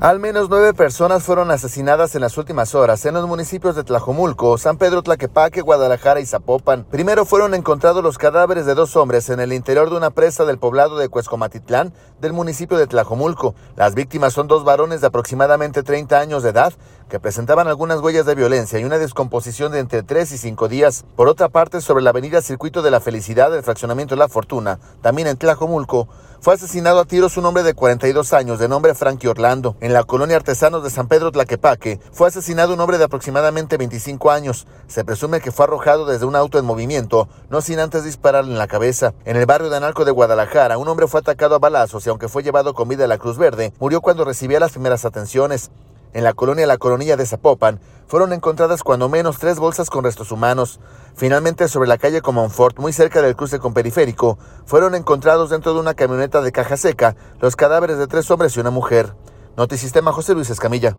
Al menos 9 personas fueron asesinadas en las últimas horas en los municipios de Tlajomulco, San Pedro Tlaquepaque, Guadalajara y Zapopan. Primero fueron encontrados los cadáveres de 2 hombres en el interior de una presa del poblado de Cuescomatitlán, del municipio de Tlajomulco. Las víctimas son 2 varones de aproximadamente 30 años de edad que presentaban algunas huellas de violencia y una descomposición de entre 3 y 5 días. Por otra parte, sobre la avenida Circuito de la Felicidad del fraccionamiento La Fortuna, también en Tlajomulco, fue asesinado a tiros un hombre de 42 años de nombre Frankie Orlando. En la colonia Artesanos de San Pedro Tlaquepaque fue asesinado un hombre de aproximadamente 25 años. Se presume que fue arrojado desde un auto en movimiento, no sin antes dispararle en la cabeza. En el barrio de Analco de Guadalajara, un hombre fue atacado a balazos y aunque fue llevado con vida a la Cruz Verde, murió cuando recibía las primeras atenciones. En la colonia La Coronilla de Zapopan fueron encontradas cuando menos 3 bolsas con restos humanos. Finalmente, sobre la calle Comonfort, muy cerca del cruce con Periférico, fueron encontrados dentro de una camioneta de caja seca los cadáveres de 3 hombres y una mujer. Notisistema, José Luis Escamilla.